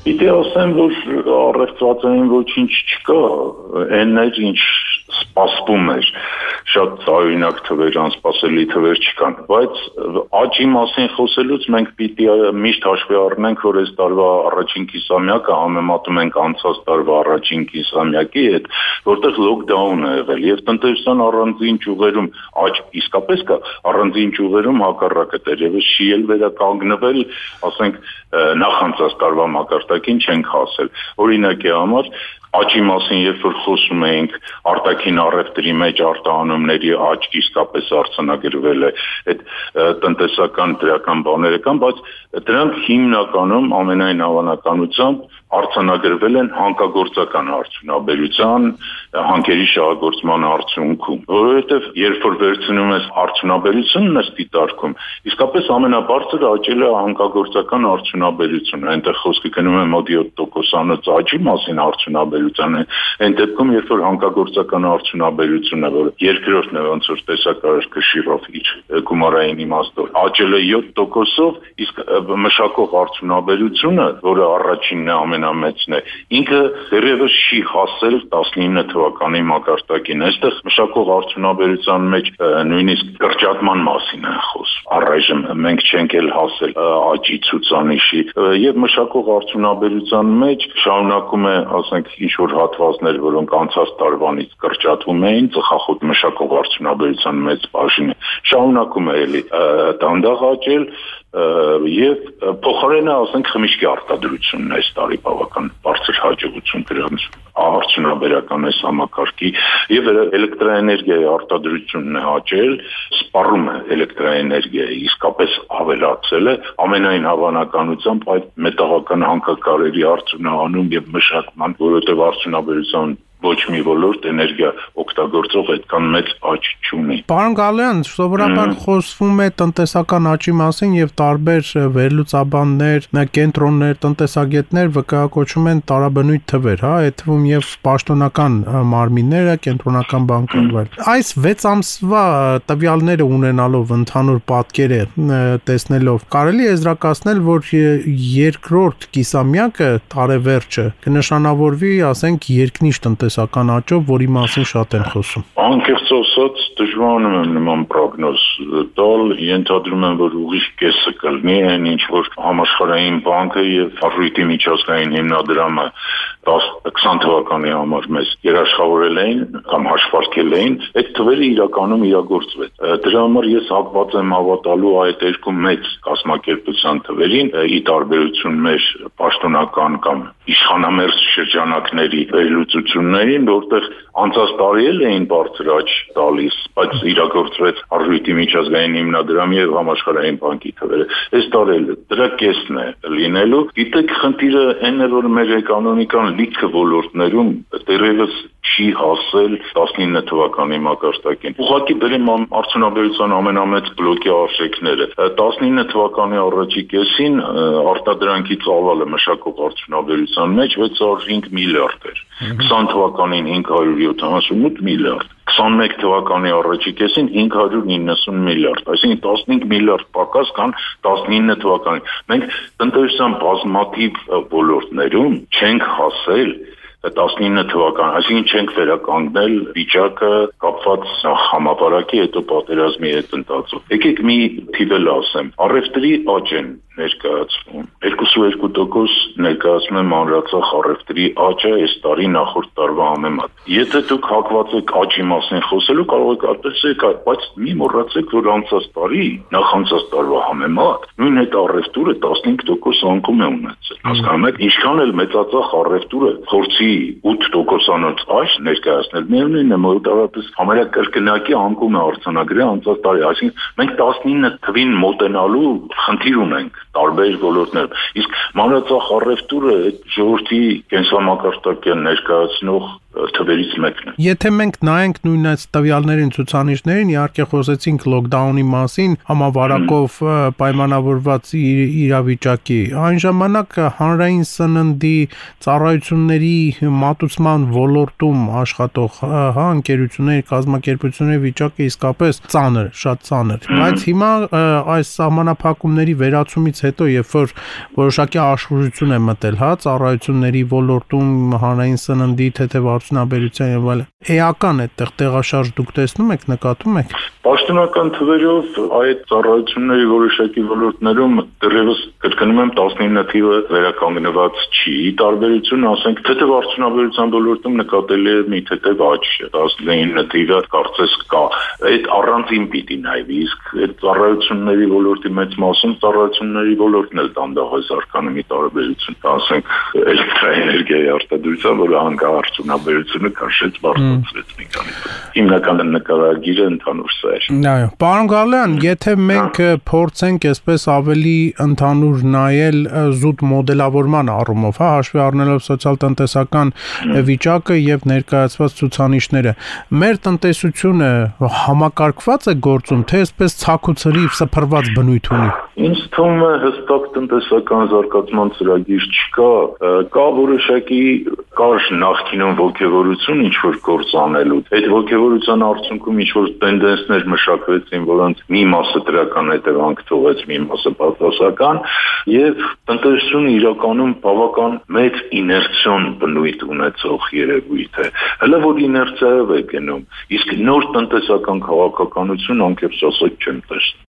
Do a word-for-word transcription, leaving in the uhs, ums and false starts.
Պիտի ասեմ, որ առեղծվածային ոչինչ չկա, այն էր, ինչ սպասվում էր, շատ տարօրինակ թվեր, անսպասելի թվեր չկան, բայց աճի մասին խոսելուց մենք պիտի միշտ հաշվի առնենք, որ այս տարվա առաջին կիսամյակը համեմատում ենք անցած տարվա առաջին կիսամյակի հետ, որտեղ լոկդաուն է եղել եւ տնտեսության առանձին ճյուղերում աճ իսկապես կա, առանձին ճյուղերում հակառակը դերևս չի էլ վերականգնվել, ասենք նախանցած տարվա մակարդակին չենք հասել։ Օրինակի համար աճի մասին, երբ որ խոսում էինք, արտաքին առևտրի մեջ արտահանումների աճ իսկապես արձանագրվել է, այդ տնտեսական դրական բաները կան, բայց դրանք հիմնականում ամենայն հավանականությամբ արձանագրվել են հանկագործական արդյունաբերության, հանքերի շահագործման արդյունքում, որովհետև երբ որ վերցնում ես արդյունաբերությունն ըստ դիտարկում, իսկապես ամենաբարձր աճել է հանկագործական արդյունաբերությունը, այնտեղ խոսքը գնում է մոտ յոթ տոկոսանոց աճի մասին արդյունաբերության, այն դեպքում երբ որ հանկագործական արդյունաբերությունը, որը երկրորդն է ոնց որ տեսակարար քշիրով իր գումարային իմաստով, աճել է յոթ տոկոսով, իսկ մշակող արդյունաբերությունը, որը առաջինն է ամենամեծն է, ինքը դեռևս չի հասել տասնինը թվականի մակարդակին։ Այստեղ մշակող արդյունաբերության մեջ նույնիսկ կրճատման մասին է խոսում։ Առայժմ մենք չենք էլ հասել աճի ցուցանիշի եւ մշակող արդյունաբերության մեջ շարունակում է, ասենք, ինչ որ հատվածներ, որոնք անցած տարվանից կրճատվում էին, ծխախոտ մշակող արդյունաբերության մեծ բաժինը շարունակում է էլի դանդաղ աճել եւ փոխարենը, ասենք, խմիչքի արտադրությունն այս տարի բավական բարձր հաջողություն դրանց արդյունաբերական այս համակարգի եւ էլեկտրաէներգիայի արտադրությունն է աճել, սպառում է էլեկտրաէներգիայի իսկապես ավելացել է, ամենայն հավանականությամբ այդ մետաղական հանքակարերի արդյունահանում եւ մշակման, որովհետեւ արդյունաբերության ոչ մի ոլորտ էներգիա օգտագործող այդքան մեծ աճ չունի։ Պարոն Գալոյան, սովորաբար խոսվում է տնտեսական աճի մասին եւ տարբեր վերլուծաբաններ, կենտրոններ, տնտեսագետներ վկայակոչում են տարաբնույթ թվեր, հա, այդ թվում եւ պաշտոնական մարմինները, կենտրոնական բանկերը։ Այս վեց ամսվա տվյալները ունենալով ընդհանուր պատկերը տեսնելով, կարելի է եզրակացնել, որ երկրորդ կիսամյակը տարեվերջը կնշանավորվի, ասենք, երկնիշ տնտեսական աճով, որի մասին շատ են խոսում։ Անկեղծ ասած, դժվարանում եմ նման պրոգնոզ տալ, ենթադրում եմ, որ ուղիղ կեսը կլինի, այն ինչ որ համաշխարհային բանկը եւ Արժույթի միջազգային հիմնադրամը տասը-քսան թվականի համար մեզ երաշխավորել էին կամ հաշվարկել էին, այդ թվերը իրականում իրագործվեց։ Դրա համար ես հակված եմ հավատալու այդ երկու մեծ կազմակերպության թվերին, ի տարբերություն մեր պաշտոնական կամ իշխանամերձ շրջանակների վերլուծություններին, որտեղ անցած տարի էլ էին բարձր աճ տալիս, բայց իրագործվեց Արժույթի միջազգային հիմնադրամի եւ համաշխարհային բանկի թվերը։ Այս տարի էլ դրա կեսն է լինելու։ Գիտեք, խնդիրը այն է, որ մեր էկոնոմիկան լիքը ոլորտներում դեռևս չի հասել տասնինը թվականի մակարդակին։ Ուղղակի բերեմ արդյունաբերության ամենամեծ բլոկի արժեքները։ տասնինը թվականի առաջի կեսին արտադրանքի ծավալը մշակող արդյունաբերության մեջ վեց հարյուր հինգ միլիարդ էր։ քսան թվականին հինգ հարյուր յոթանասունութ միլիարդ, քսանմեկ թվականի առաջի կեսին հինգ հարյուր նինսուն միլիարդ, այսինքն տասնհինգ միլիարդ պակաս կան տասնինը թվականին։ Մենք տնտեսության բազմաթիվ ոլորտներում չենք հասել տասնինը թվական, այսինքն չենք վերականգնել վիճակը կապված համապարակի հետո պատերազմի հետ ընթացող։ Եկեք մի թիվ ասեմ, առևտրի աճ են ներկայացվում, երկուսուերկու տոկոս ներկայացնում է մանրածախ առևտրի աճը այս տարի նախորդ տարվա համեմատ։ Եթե դուք հակված եք աճի մասին խոսելու, կարող եք արտասեք, բայց մի մոռացեք, որ անցած տարի, նախանցած տարվա համեմատ, նույն այդ առևտուրը տասնհինգ տոկոս անկում է ունեցել։ Հասկանում եք, ինչքան էլ մեծածախ առևտուրը փորձի ութ տոկոսանոց աճ ներկայացնել, միևնույնն է, մոտավորապես համարյա անկում է արձանագրել անցած տարի, այսինքն մենք տասնինը թվին մոտենալու խնդիր ունենք տարբեր ոլորտներում։ Իսկ մանրածախ առևտուրը այդ ժողովրդի կենսամակարդակը ներկայացնող թվերից մեկն է։ Եթե մենք նայենք նույն այս տվյալներին, ցուցանիշներին, իհարկե խոսեցինք լոկդաունի մասին, համավարակով պայմանավորված իրավիճակի, այն ժամանակ հանրային սննդի ծառայությունների մատուցման ոլորտում աշխատող հա ընկերությունների, կազմակերպությունների վիճակը իսկապես ծանր, շատ ծանր, բայց հիմա այս սահմանափակումների վերացումից հետո, երբ որ որոշակի աշխուժություն է մտել, հա, ծառայությունների ոլորտում հանրային սննդի, թեթև արդյունաբերության եւ այլն, էական այդտեղ տեղաշարժ դուք տեսնում եք, նկատում եք։ Պաշտոնական թվերով այդ ծառայությունների որոշակի ոլորտներում դեռևս կրկնում եմ տասնինը թիվը վերականգնված չի։ Տարբերություն, ասենք, թեթև արդյունաբերության ոլորտում նկատելի է մի թեթև աճ, տասնինը թիվը կարծես կա։ Այդ առանձին պիտի նայվի, իսկ այդ ծառայությունների ոլորտի մեծ մասում ծառայությունների ոլորտն էլ դանդաղ է զարգանում, մի տարբերություն, ասենք, էլեկտրաէներգիայի արտադրության, որը հանգարցունաբերությունը քաշեց բարձրացրեց մի քանի բան։ Հիմնական նկարագիրը ընդհանուր սա էր։ Այո, պարոն Գալոյան, եթե մենք փորձենք այսպես ավելի ընդհանուր նայել զուտ մոդելավորման առումով, հա, հաշվի առնելով սոցիալ-տնտեսական վիճակը եւ ներկայացված ցուցանիշները, մեր տնտեսությունը համակարգված է գործում, թե այսպես ցաքուցրիվ սփռված բնույթ ունի։ Ինձ թվում է հստակ տնտեսական զարգացման ծրագիր չկա, կա որոշակի կար նախկինում ոգևորություն ինչ-որ գործ անելու։ Այդ ոգևորության արդյունքում ինչ-որ տենդենսներ մշակվեցին, որոնց մի մասը դրական հետևանք թողեց, մի մասը բացասական, եւ տնտեսությունը իրականում բավական մեծ իներցիոն բնույթ ունեցող երևույթ է։ Հələ որ իներցիայով է գնում, իսկ նոր տնտեսական քաղաքականություն անկեղծ ասած չեմ տեսնում։